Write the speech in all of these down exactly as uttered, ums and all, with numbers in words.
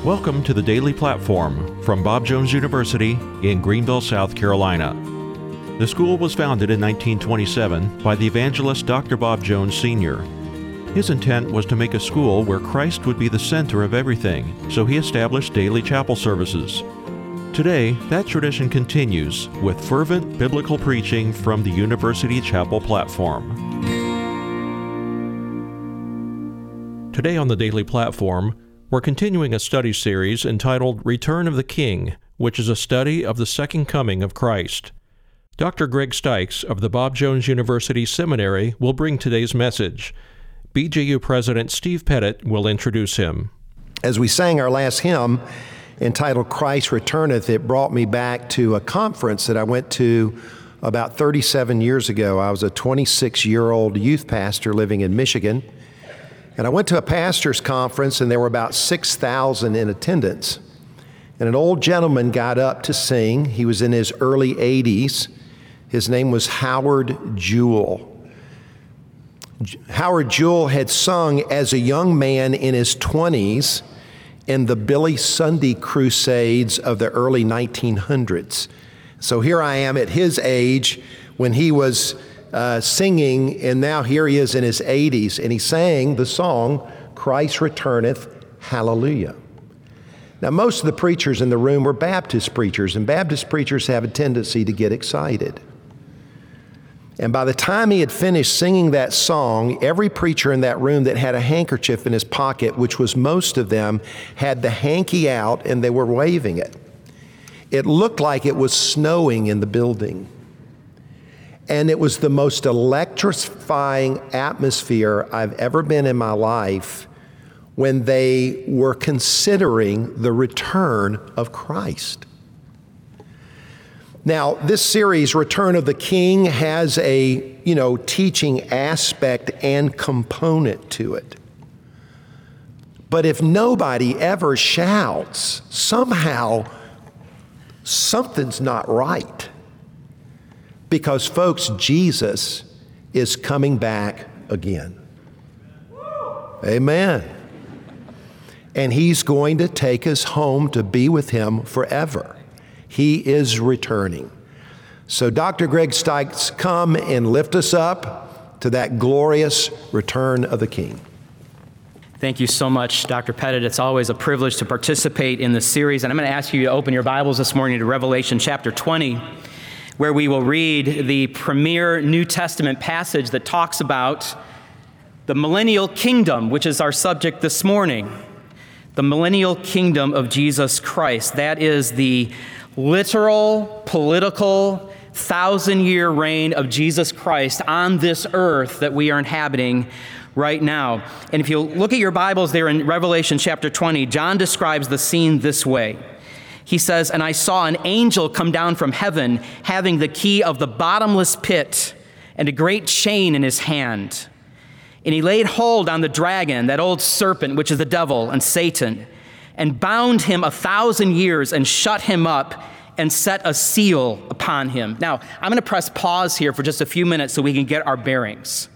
Welcome to the Daily Platform from Bob Jones University in Greenville, South Carolina. The school was founded in nineteen twenty-seven by the evangelist Doctor Bob Jones Senior His intent was to make a school where Christ would be the center of everything, so he established daily chapel services. Today, that tradition continues with fervent biblical preaching from the University Chapel platform. Today on the Daily Platform, we're continuing a study series entitled Return of the King, which is a study of the second coming of Christ. Doctor Greg Stykes of the Bob Jones University Seminary will bring today's message. B J U President Steve Pettit will introduce him. As we sang our last hymn entitled Christ Returneth, it brought me back to a conference that I went to about thirty-seven years ago. I was a twenty-six-year-old youth pastor living in Michigan. And I went to a pastor's conference, and there were about six thousand in attendance. And an old gentleman got up to sing. He was in his early eighties. His name was Howard Jewell. Howard Jewell had sung as a young man in his twenties in the Billy Sunday crusades of the early nineteen hundreds. So here I am at his age when he was Uh, singing, and now here he is in his eighties, and he sang the song, Christ Returneth, Hallelujah. Now, most of the preachers in the room were Baptist preachers, and Baptist preachers have a tendency to get excited. And by the time he had finished singing that song, every preacher in that room that had a handkerchief in his pocket, which was most of them, had the hanky out, and they were waving it. It looked like it was snowing in the building. And it was the most electrifying atmosphere I've ever been in my life when they were considering the return of Christ. Now, this series, Return of the King, has a, you know, teaching aspect and component to it. But if nobody ever shouts, somehow something's not right. Because, folks, Jesus is coming back again. Amen. And he's going to take us home to be with him forever. He is returning. So Doctor Greg Stykes, come and lift us up to that glorious return of the King. Thank you so much, Doctor Pettit. It's always a privilege to participate in this series. And I'm going to ask you to open your Bibles this morning to Revelation chapter twenty. Where we will read the premier New Testament passage that talks about the millennial kingdom, which is our subject this morning. The millennial kingdom of Jesus Christ. That is the literal, political, thousand-year reign of Jesus Christ on this earth that we are inhabiting right now. And if you look at your Bibles there in Revelation chapter twenty, John describes the scene this way. He says, "And I saw an angel come down from heaven, having the key of the bottomless pit and a great chain in his hand. And he laid hold on the dragon, that old serpent, which is the devil and Satan, and bound him a thousand years and shut him up and set a seal upon him." Now, I'm going to press pause here for just a few minutes so we can get our bearings.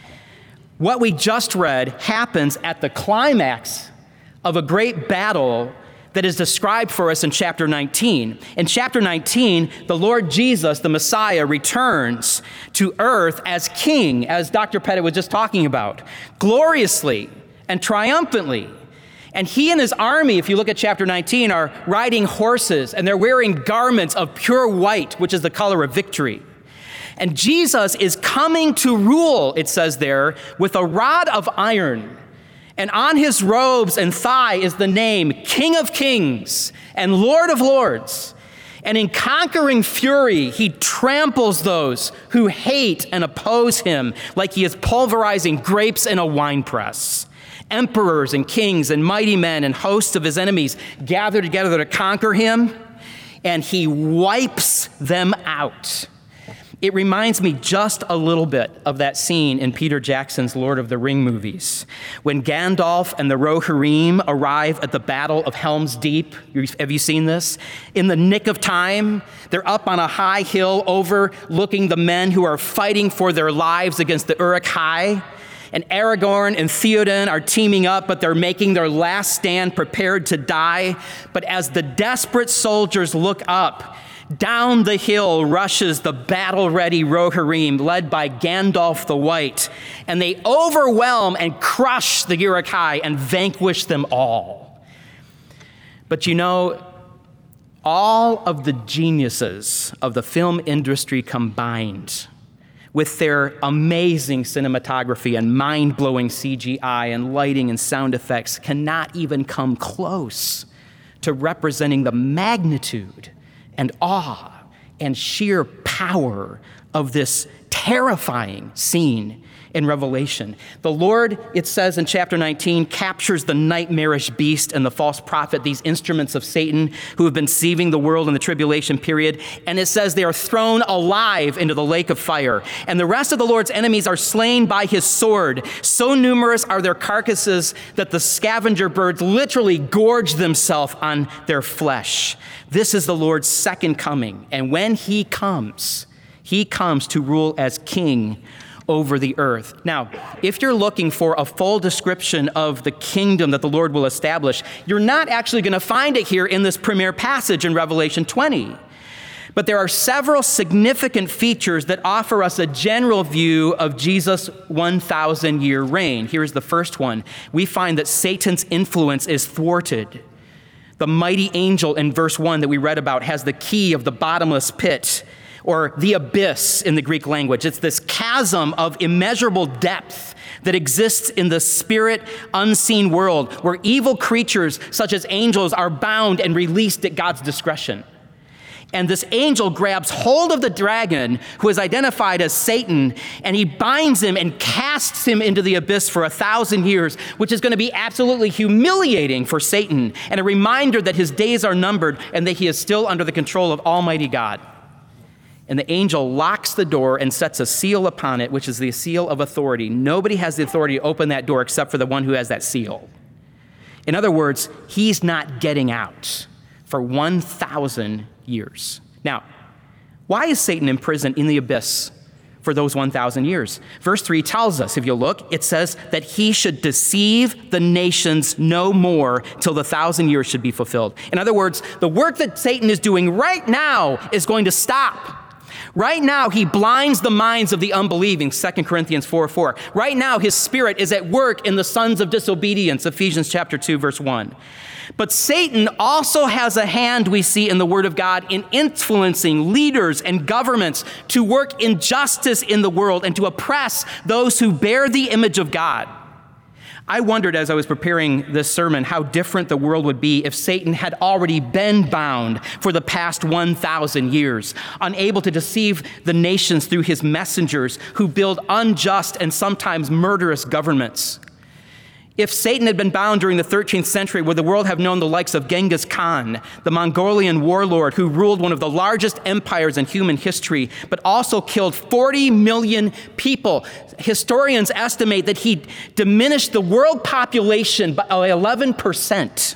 What we just read happens at the climax of a great battle that is described for us in chapter nineteen. In chapter nineteen, the Lord Jesus, the Messiah, returns to earth as king, as Doctor Pettit was just talking about, gloriously and triumphantly. And he and his army, if you look at chapter nineteen, are riding horses, and they're wearing garments of pure white, which is the color of victory. And Jesus is coming to rule, it says there, with a rod of iron. And on his robes and thigh is the name King of Kings and Lord of Lords. And in conquering fury, he tramples those who hate and oppose him like he is pulverizing grapes in a winepress. Emperors and kings and mighty men and hosts of his enemies gather together to conquer him, and he wipes them out. It reminds me just a little bit of that scene in Peter Jackson's Lord of the Ring movies, when Gandalf and the Rohirrim arrive at the Battle of Helm's Deep. Have you seen this? In the nick of time, they're up on a high hill overlooking the men who are fighting for their lives against the Uruk-hai. And Aragorn and Theoden are teaming up, but they're making their last stand, prepared to die. But as the desperate soldiers look up, down the hill rushes the battle-ready Rohirrim, led by Gandalf the White, and they overwhelm and crush the Uruk-hai and vanquish them all. But you know, all of the geniuses of the film industry combined, with their amazing cinematography and mind-blowing C G I and lighting and sound effects, cannot even come close to representing the magnitude and awe and sheer power of this terrifying scene in Revelation. The Lord, it says in chapter nineteen, captures the nightmarish beast and the false prophet, these instruments of Satan who have been deceiving the world in the tribulation period. And it says they are thrown alive into the lake of fire. And the rest of the Lord's enemies are slain by his sword. So numerous are their carcasses that the scavenger birds literally gorge themselves on their flesh. This is the Lord's second coming. And when he comes, he comes to rule as king over the earth. Now, if you're looking for a full description of the kingdom that the Lord will establish, you're not actually going to find it here in this premier passage in Revelation twenty. But there are several significant features that offer us a general view of Jesus' one thousand year reign. Here's the first one. We find that Satan's influence is thwarted. The mighty angel in verse one that we read about has the key of the bottomless pit, or the abyss in the Greek language. It's this chasm of immeasurable depth that exists in the spirit unseen world, where evil creatures such as angels are bound and released at God's discretion. And this angel grabs hold of the dragon, who is identified as Satan, and he binds him and casts him into the abyss for a thousand years, which is going to be absolutely humiliating for Satan, and a reminder that his days are numbered and that he is still under the control of Almighty God. And the angel locks the door and sets a seal upon it, which is the seal of authority. Nobody has the authority to open that door except for the one who has that seal. In other words, he's not getting out for one thousand years. Now, why is Satan imprisoned in the abyss for those one thousand years? Verse three tells us, if you look, it says that he should deceive the nations no more till the thousand years should be fulfilled. In other words, the work that Satan is doing right now is going to stop. Right now, he blinds the minds of the unbelieving, Second Corinthians four four. Right now, his spirit is at work in the sons of disobedience, Ephesians chapter two, verse one. But Satan also has a hand, we see in the Word of God, in influencing leaders and governments to work injustice in the world and to oppress those who bear the image of God. I wondered as I was preparing this sermon how different the world would be if Satan had already been bound for the past one thousand years, unable to deceive the nations through his messengers who build unjust and sometimes murderous governments. If Satan had been bound during the thirteenth century, would the world have known the likes of Genghis Khan, the Mongolian warlord who ruled one of the largest empires in human history, but also killed forty million people? Historians estimate that he diminished the world population by eleven percent.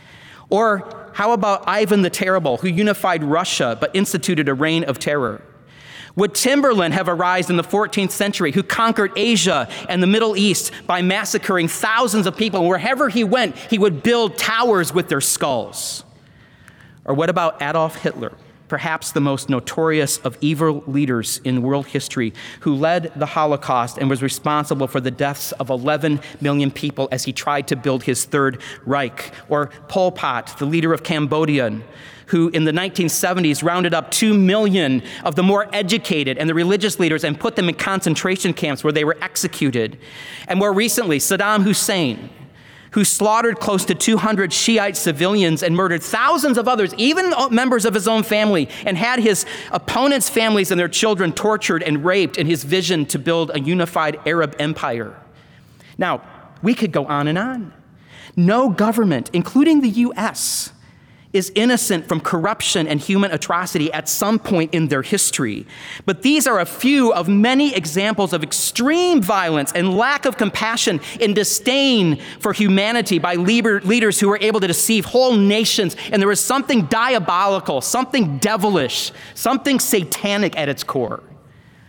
Or how about Ivan the Terrible, who unified Russia but instituted a reign of terror? Would Timberland have arisen in the fourteenth century, who conquered Asia and the Middle East by massacring thousands of people? And wherever he went, he would build towers with their skulls. Or what about Adolf Hitler, perhaps the most notorious of evil leaders in world history, who led the Holocaust and was responsible for the deaths of eleven million people as he tried to build his Third Reich? Or Pol Pot, the leader of Cambodia, who in the nineteen seventies rounded up two million of the more educated and the religious leaders and put them in concentration camps where they were executed. And more recently, Saddam Hussein, who slaughtered close to two hundred Shiite civilians and murdered thousands of others, even members of his own family, and had his opponents' families and their children tortured and raped in his vision to build a unified Arab empire. Now, we could go on and on. No government, including the U S, is innocent from corruption and human atrocity at some point in their history. But these are a few of many examples of extreme violence and lack of compassion and disdain for humanity by leaders who were able to deceive whole nations. And there was something diabolical, something devilish, something satanic at its core.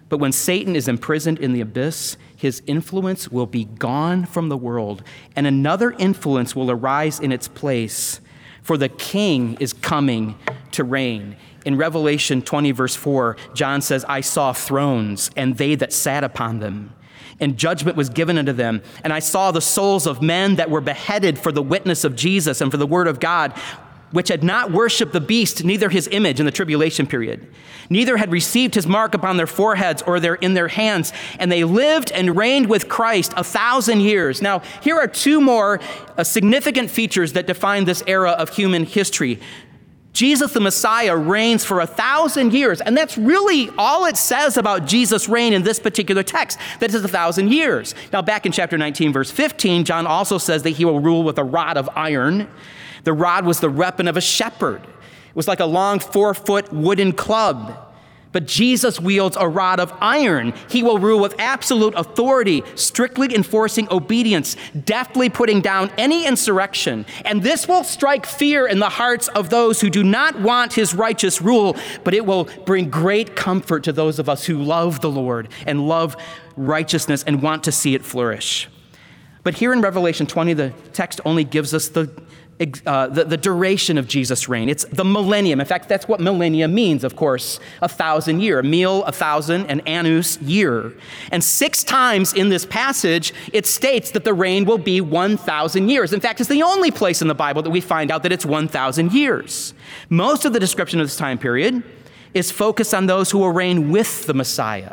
But when Satan is imprisoned in the abyss, his influence will be gone from the world, and another influence will arise in its place, for the king is coming to reign. In Revelation twenty, verse four, John says, I saw thrones, and they that sat upon them, and judgment was given unto them. And I saw the souls of men that were beheaded for the witness of Jesus and for the word of God, which had not worshipped the beast, neither his image in the tribulation period, neither had received his mark upon their foreheads or their in their hands, and they lived and reigned with Christ a thousand years. Now, here are two more uh, significant features that define this era of human history. Jesus the Messiah reigns for a thousand years, and that's really all it says about Jesus' reign in this particular text, that is a thousand years. Now, back in chapter nineteen, verse fifteen, John also says that he will rule with a rod of iron. The rod was the weapon of a shepherd. It was like a long four-foot wooden club. But Jesus wields a rod of iron. He will rule with absolute authority, strictly enforcing obedience, deftly putting down any insurrection. And this will strike fear in the hearts of those who do not want his righteous rule, but it will bring great comfort to those of us who love the Lord and love righteousness and want to see it flourish. But here in Revelation twenty, the text only gives us the Uh, the, the duration of Jesus' reign. It's the millennium. In fact, that's what millennium means, of course, a thousand year. Mil, a thousand, and annus, year. And six times in this passage, it states that the reign will be one thousand years. In fact, it's the only place in the Bible that we find out that it's one thousand years. Most of the description of this time period is focused on those who will reign with the Messiah,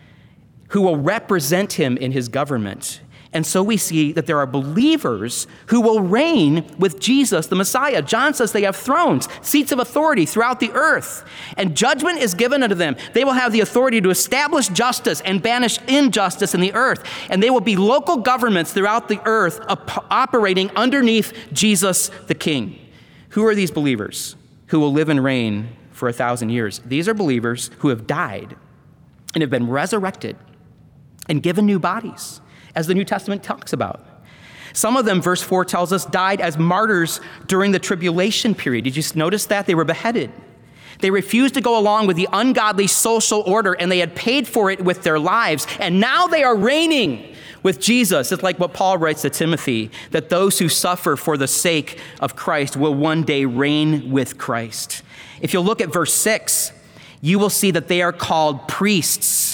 who will represent him in his government. And so we see that there are believers who will reign with Jesus, the Messiah. John says they have thrones, seats of authority throughout the earth, and judgment is given unto them. They will have the authority to establish justice and banish injustice in the earth. And they will be local governments throughout the earth op- operating underneath Jesus, the King. Who are these believers who will live and reign for a thousand years? These are believers who have died and have been resurrected and given new bodies, as the New Testament talks about. Some of them, verse four tells us, died as martyrs during the tribulation period. Did you notice that? They were beheaded. They refused to go along with the ungodly social order, and they had paid for it with their lives. And now they are reigning with Jesus. It's like what Paul writes to Timothy, that those who suffer for the sake of Christ will one day reign with Christ. If you'll look at verse six, you will see that they are called priests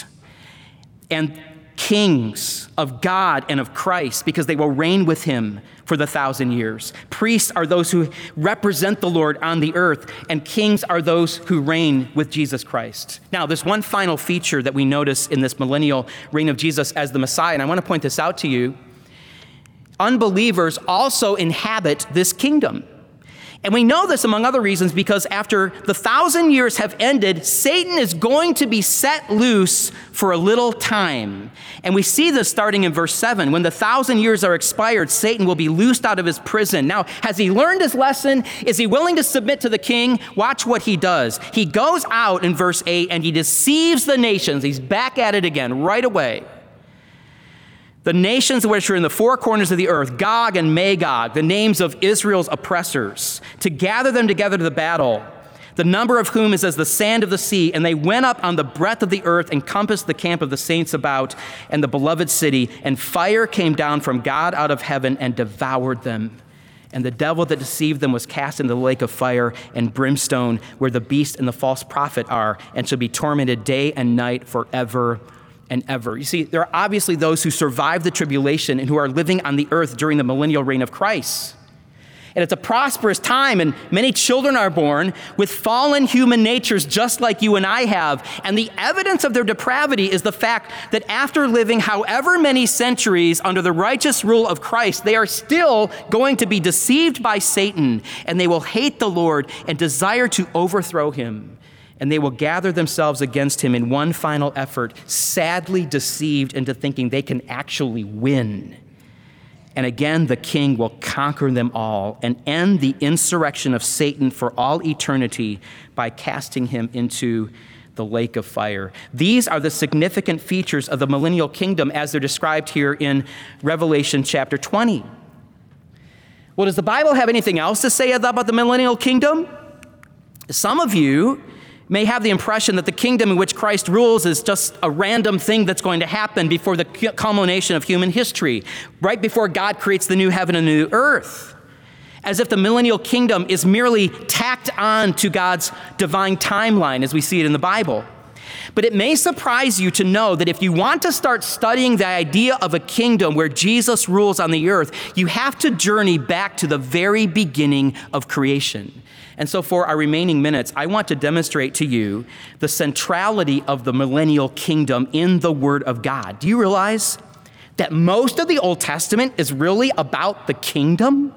and kings of God and of Christ, because they will reign with him for the thousand years. Priests are those who represent the Lord on the earth, and kings are those who reign with Jesus Christ. Now, there's one final feature that we notice in this millennial reign of Jesus as the Messiah, and I want to point this out to you. Unbelievers also inhabit this kingdom. And we know this, among other reasons, because after the thousand years have ended, Satan is going to be set loose for a little time. And we see this starting in verse seven. When the thousand years are expired, Satan will be loosed out of his prison. Now, has he learned his lesson? Is he willing to submit to the king? Watch what he does. He goes out in verse eight and he deceives the nations. He's back at it again right away. The nations which are in the four corners of the earth, Gog and Magog, the names of Israel's oppressors, to gather them together to the battle, the number of whom is as the sand of the sea. And they went up on the breadth of the earth and compassed the camp of the saints about and the beloved city. And fire came down from God out of heaven and devoured them. And the devil that deceived them was cast into the lake of fire and brimstone, where the beast and the false prophet are, and shall be tormented day and night forever and ever. You see, there are obviously those who survive the tribulation and who are living on the earth during the millennial reign of Christ. And it's a prosperous time, and many children are born with fallen human natures just like you and I have. And the evidence of their depravity is the fact that after living however many centuries under the righteous rule of Christ, they are still going to be deceived by Satan, and they will hate the Lord and desire to overthrow him. And they will gather themselves against him in one final effort, sadly deceived into thinking they can actually win. And again, the king will conquer them all and end the insurrection of Satan for all eternity by casting him into the lake of fire. These are the significant features of the millennial kingdom as they're described here in Revelation chapter twenty. Well, does the Bible have anything else to say about the millennial kingdom? Some of you may have the impression that the kingdom in which Christ rules is just a random thing that's going to happen before the culmination of human history, right before God creates the new heaven and new earth, as if the millennial kingdom is merely tacked on to God's divine timeline as we see it in the Bible. But it may surprise you to know that if you want to start studying the idea of a kingdom where Jesus rules on the earth, you have to journey back to the very beginning of creation. And so for our remaining minutes, I want to demonstrate to you the centrality of the millennial kingdom in the Word of God. Do you realize that most of the Old Testament is really about the kingdom?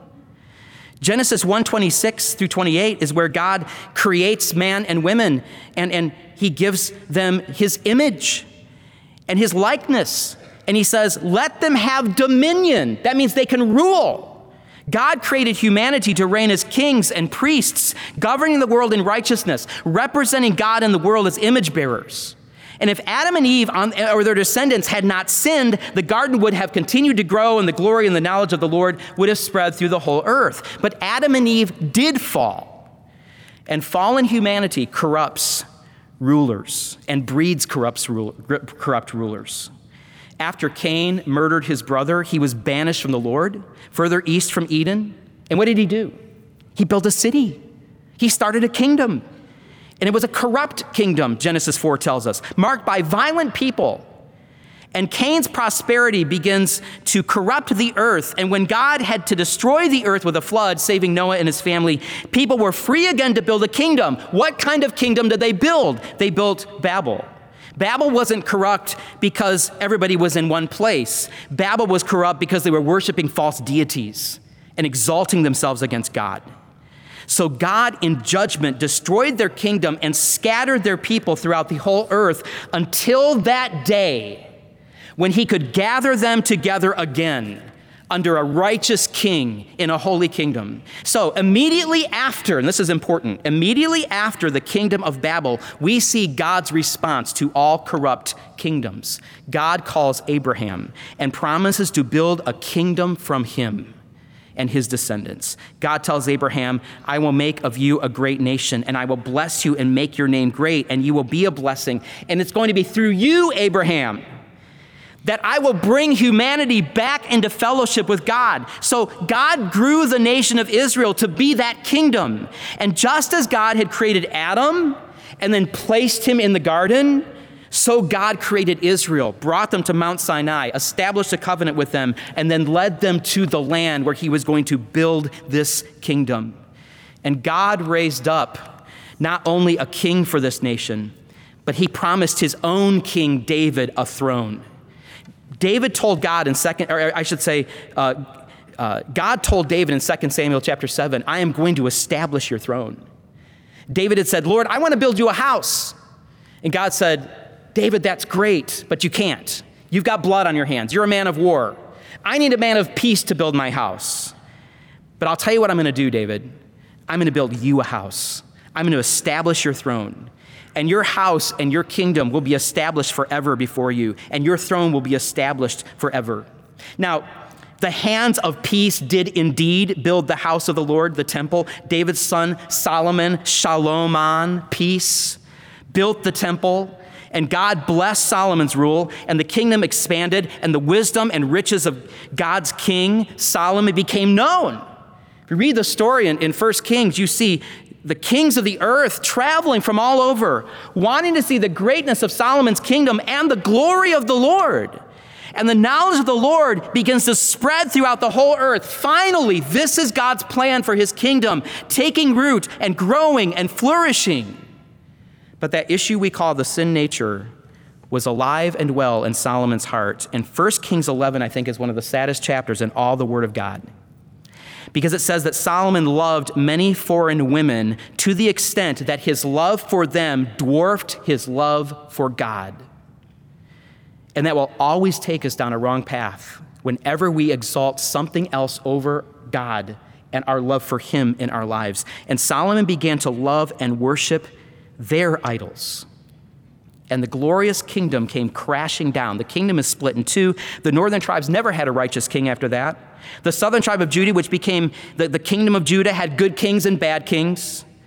Genesis one twenty-six through twenty-eight is where God creates man and women, and, and he gives them his image and his likeness. And he says, let them have dominion. That means they can rule. God created humanity to reign as kings and priests, governing the world in righteousness, representing God in the world as image bearers. And if Adam and Eve on, or their descendants had not sinned, the garden would have continued to grow and the glory and the knowledge of the Lord would have spread through the whole earth. But Adam and Eve did fall. And fallen humanity corrupts rulers and breeds corrupts, corrupt rulers. After Cain murdered his brother, he was banished from the Lord, further east from Eden. And what did he do? He built a city. He started a kingdom. And it was a corrupt kingdom, Genesis four tells us, marked by violent people. And Cain's prosperity begins to corrupt the earth. And when God had to destroy the earth with a flood, saving Noah and his family, people were free again to build a kingdom. What kind of kingdom did they build? They built Babel. Babel wasn't corrupt because everybody was in one place. Babel was corrupt because they were worshiping false deities and exalting themselves against God. So God, in judgment, destroyed their kingdom and scattered their people throughout the whole earth until that day when he could gather them together again under a righteous king in a holy kingdom. So immediately after, and this is important, immediately after the kingdom of Babel, we see God's response to all corrupt kingdoms. God calls Abraham and promises to build a kingdom from him and his descendants. God tells Abraham, I will make of you a great nation, and I will bless you and make your name great, and you will be a blessing. And it's going to be through you, Abraham, that I will bring humanity back into fellowship with God. So God grew the nation of Israel to be that kingdom. And just as God had created Adam and then placed him in the garden, so God created Israel, brought them to Mount Sinai, established a covenant with them, and then led them to the land where he was going to build this kingdom. And God raised up not only a king for this nation, but he promised his own king David a throne. David told God in second, or I should say, uh, uh, God told David in Second Samuel chapter seven, I am going to establish your throne. David had said, Lord, I want to build you a house. And God said, David, that's great, but you can't. You've got blood on your hands. You're a man of war. I need a man of peace to build my house. But I'll tell you what I'm going to do, David. I'm going to build you a house. I'm going to establish your throne. And your house and your kingdom will be established forever before you, and your throne will be established forever. Now, the hands of peace did indeed build the house of the Lord, the temple. David's son, Solomon, Shalom, peace, built the temple. And God blessed Solomon's rule, and the kingdom expanded, and the wisdom and riches of God's king, Solomon, became known. If you read the story in, in First Kings, you see the kings of the earth traveling from all over, wanting to see the greatness of Solomon's kingdom and the glory of the Lord. And the knowledge of the Lord begins to spread throughout the whole earth. Finally, this is God's plan for his kingdom, taking root and growing and flourishing. But that issue we call the sin nature was alive and well in Solomon's heart. And First Kings eleven, I think, is one of the saddest chapters in all the Word of God. Because it says that Solomon loved many foreign women to the extent that his love for them dwarfed his love for God. And that will always take us down a wrong path whenever we exalt something else over God and our love for him in our lives. And Solomon began to love and worship their idols. And the glorious kingdom came crashing down. The kingdom is split in two. The northern tribes never had a righteous king after that. The southern tribe of Judah, which became the, the kingdom of Judah, had good kings and bad kings.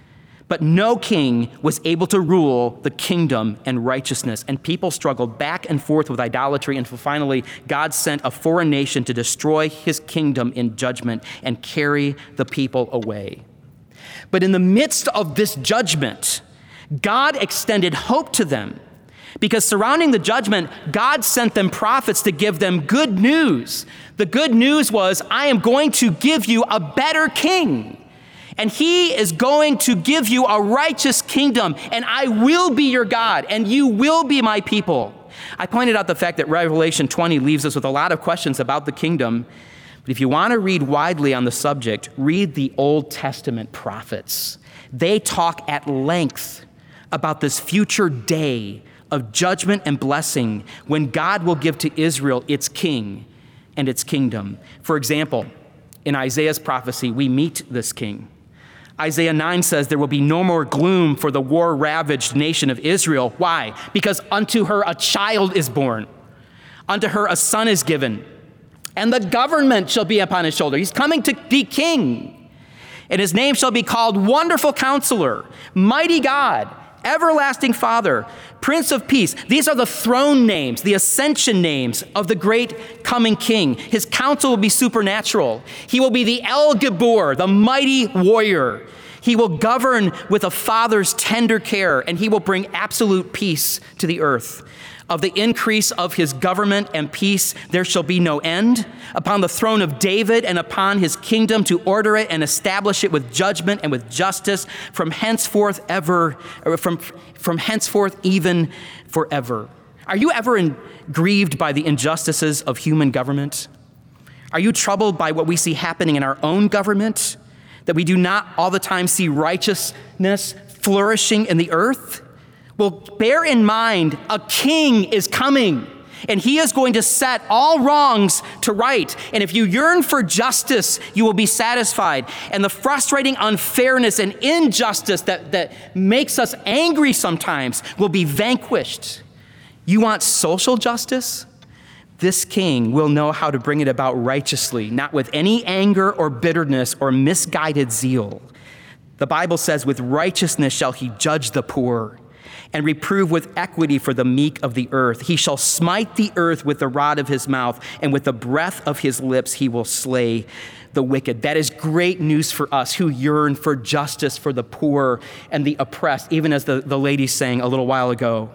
But no king was able to rule the kingdom and righteousness, and people struggled back and forth with idolatry until finally God sent a foreign nation to destroy his kingdom in judgment and carry the people away. But in the midst of this judgment, God extended hope to them, because surrounding the judgment, God sent them prophets to give them good news. The good news was, I am going to give you a better king. And he is going to give you a righteous kingdom, and I will be your God, and you will be my people. I pointed out the fact that Revelation twenty leaves us with a lot of questions about the kingdom. But if you want to read widely on the subject, read the Old Testament prophets. They talk at length about this future day of judgment and blessing when God will give to Israel its king and its kingdom. For example, in Isaiah's prophecy, we meet this king. Isaiah nine says there will be no more gloom for the war-ravaged nation of Israel. Why? Because unto her a child is born. Unto her a son is given. And the government shall be upon his shoulder. He's coming to be king. And his name shall be called Wonderful Counselor, Mighty God, Everlasting Father, Prince of Peace. These are the throne names, the ascension names of the great coming king. His counsel will be supernatural. He will be the El Gibor, the mighty warrior. He will govern with a father's tender care, and he will bring absolute peace to the earth. Of the increase of his government and peace, there shall be no end. Upon the throne of David and upon his kingdom, to order it and establish it with judgment and with justice from henceforth ever, or from, from henceforth even forever. Are you ever in, grieved by the injustices of human government? Are you troubled by what we see happening in our own government? That we do not all the time see righteousness flourishing in the earth? Well, bear in mind, a king is coming, and he is going to set all wrongs to right. And if you yearn for justice, you will be satisfied. And the frustrating unfairness and injustice that, that makes us angry sometimes will be vanquished. You want social justice? This king will know how to bring it about righteously, not with any anger or bitterness or misguided zeal. The Bible says, with righteousness shall he judge the poor, and reprove with equity for the meek of the earth. He shall smite the earth with the rod of his mouth, and with the breath of his lips he will slay the wicked. That is great news for us who yearn for justice for the poor and the oppressed, even as the, the lady sang a little while ago.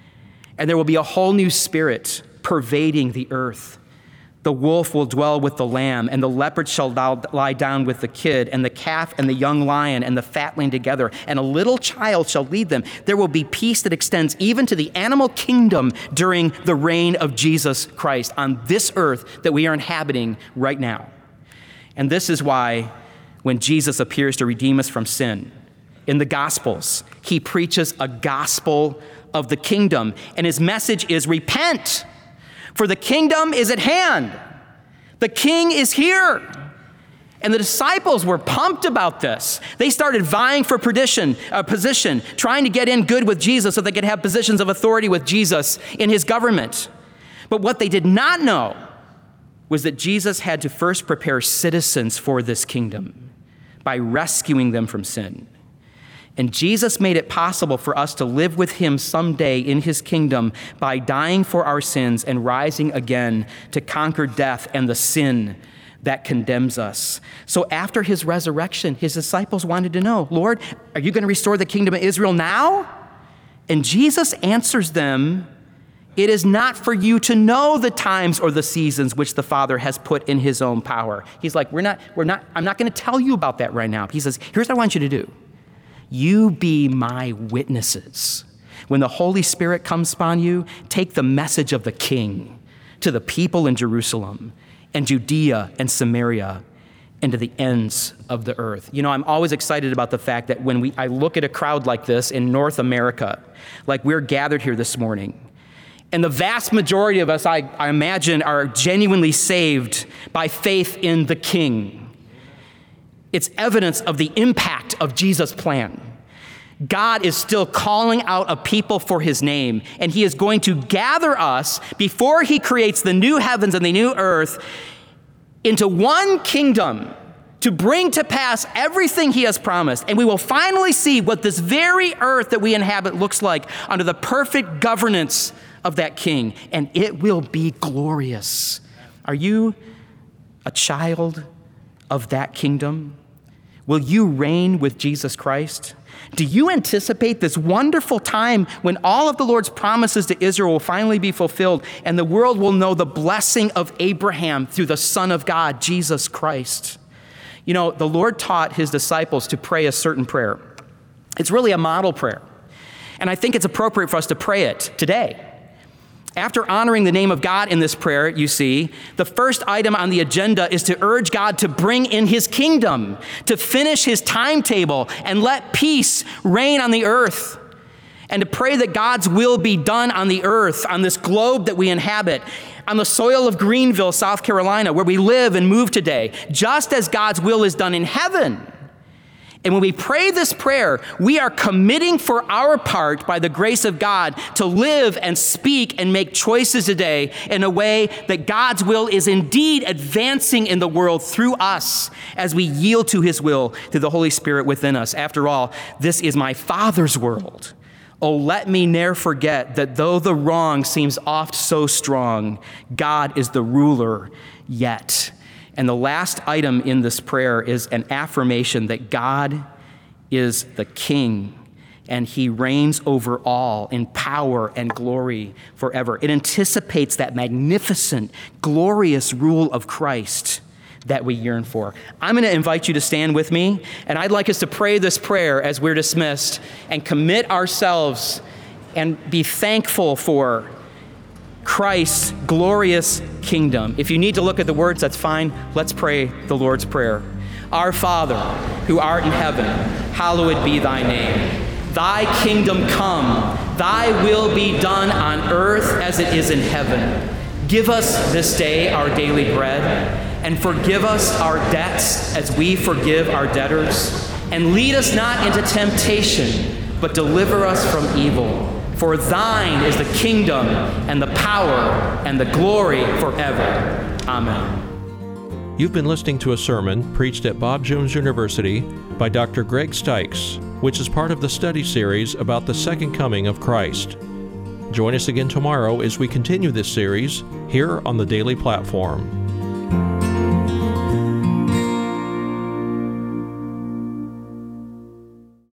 And there will be a whole new spirit pervading the earth. The wolf will dwell with the lamb, and the leopard shall lie down with the kid, and the calf and the young lion and the fatling together, and a little child shall lead them. There will be peace that extends even to the animal kingdom during the reign of Jesus Christ on this earth that we are inhabiting right now. And this is why when Jesus appears to redeem us from sin, in the Gospels, he preaches a gospel of the kingdom, and his message is repent, for the kingdom is at hand. The king is here. And the disciples were pumped about this. They started vying for perdition, uh, position, trying to get in good with Jesus so they could have positions of authority with Jesus in his government. But what they did not know was that Jesus had to first prepare citizens for this kingdom by rescuing them from sin. And Jesus made it possible for us to live with him someday in his kingdom by dying for our sins and rising again to conquer death and the sin that condemns us. So after his resurrection, his disciples wanted to know, Lord, are you going to restore the kingdom of Israel now? And Jesus answers them, it is not for you to know the times or the seasons which the Father has put in his own power. He's like, we're not, we're not, I'm not going to tell you about that right now. He says, here's what I want you to do. You be my witnesses. When the Holy Spirit comes upon you, take the message of the King to the people in Jerusalem and Judea and Samaria and to the ends of the earth. You know, I'm always excited about the fact that when we I look at a crowd like this in North America, like we're gathered here this morning, and the vast majority of us, I, I imagine, are genuinely saved by faith in the King. It's evidence of the impact of Jesus' plan. God is still calling out a people for his name, and he is going to gather us before he creates the new heavens and the new earth into one kingdom to bring to pass everything he has promised. And we will finally see what this very earth that we inhabit looks like under the perfect governance of that king. And it will be glorious. Are you a child of that kingdom? Will you reign with Jesus Christ? Do you anticipate this wonderful time when all of the Lord's promises to Israel will finally be fulfilled and the world will know the blessing of Abraham through the Son of God, Jesus Christ? You know, the Lord taught his disciples to pray a certain prayer. It's really a model prayer. And I think it's appropriate for us to pray it today. After honoring the name of God in this prayer, you see, the first item on the agenda is to urge God to bring in his kingdom, to finish his timetable and let peace reign on the earth, and to pray that God's will be done on the earth, on this globe that we inhabit, on the soil of Greenville, South Carolina, where we live and move today, just as God's will is done in heaven. And when we pray this prayer, we are committing for our part, by the grace of God, to live and speak and make choices today in a way that God's will is indeed advancing in the world through us as we yield to his will through the Holy Spirit within us. After all, this is my Father's world. Oh, let me ne'er forget that though the wrong seems oft so strong, God is the ruler yet. And the last item in this prayer is an affirmation that God is the king and he reigns over all in power and glory forever. It anticipates that magnificent, glorious rule of Christ that we yearn for. I'm going to invite you to stand with me, and I'd like us to pray this prayer as we're dismissed and commit ourselves and be thankful for Christ's glorious kingdom. If you need to look at the words, that's fine. Let's pray the Lord's Prayer. Our Father, who art in heaven, hallowed be thy name. Thy kingdom come, thy will be done on earth as it is in heaven. Give us this day our daily bread, and forgive us our debts as we forgive our debtors. And lead us not into temptation, but deliver us from evil. For thine is the kingdom and the power and the glory forever. Amen. You've been listening to a sermon preached at Bob Jones University by Doctor Greg Stykes, which is part of the study series about the second coming of Christ. Join us again tomorrow as we continue this series here on the Daily Platform.